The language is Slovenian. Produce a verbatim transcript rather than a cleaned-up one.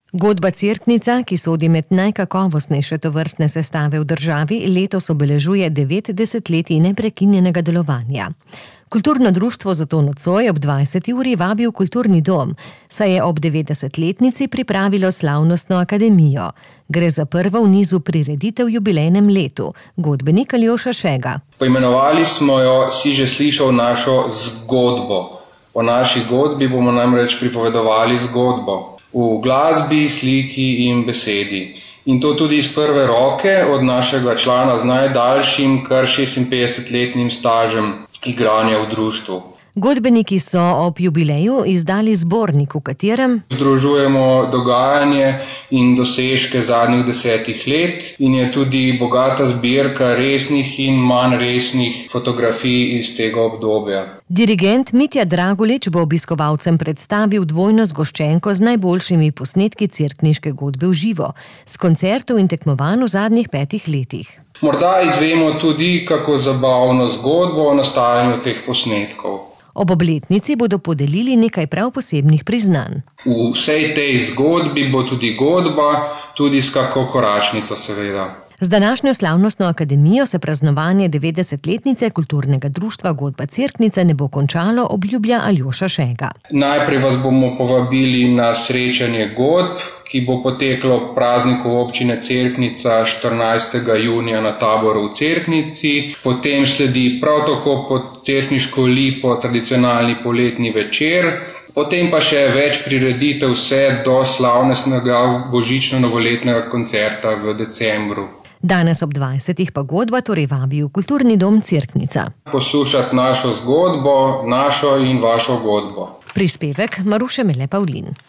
Godba Cerknica, ki sodi med najkakovostnejše tovrstne sestave v državi, letos obeležuje devet desetletij neprekinjenega delovanja. Kulturno društvo zato nocoj ob dvajseti uri vabi v kulturni dom, saj je ob devetdesetletnici pripravilo slavnostno akademijo. Gre za prvo v nizu prireditev v jubilejnem letu. Godbenik Aljoša Šega. Poimenovali smo jo Si že slišal našo zgodbo. O naši godbi bomo namreč pripovedovali zgodbo. V glasbi, sliki in besedi. In to tudi iz prve roke od našega člana z najdaljšim, kar šestinpetdesetletnim stažem igranja v društvu. Godbeniki so ob jubileju izdali zbornik, v katerem združujemo dogajanje in dosežke zadnjih desetih let in je tudi bogata zbirka resnih in manj resnih fotografij iz tega obdobja. Dirigent Mitja Dragolič bo obiskovalcem predstavil dvojno zgoščenko z najboljšimi posnetki cerkniške godbe v živo, s koncertov in tekmovanj v zadnjih petih letih. Morda izvemo tudi kako zabavno zgodbo o nastajanju teh posnetkov. Ob obletnici bodo podelili nekaj prav posebnih priznanj. V vsej tej zgodbi bo tudi godba, tudi s kako koračnico seveda. Z današnjo slavnostno akademijo se praznovanje devetdesetletnice kulturnega društva Godba Cerknica ne bo končalo, obljublja Aljoša Šega. Najprej vas bomo povabili na srečanje godb, ki bo poteklo ob prazniku občine Cerknica štirinajstega junija na taboru v Cerknici. Potem sledi prav tako pod cerkniško lipo tradicionalni poletni večer. Potem pa še več prireditev vse do slavnostnega božično-novoletnega koncerta v decembru. Danes ob dvajsetih pa godba torej vabi v kulturni dom Cerknica. Poslušati našo zgodbo, našo in vašo godbo. Prispevek Maruše Mele Pavlin.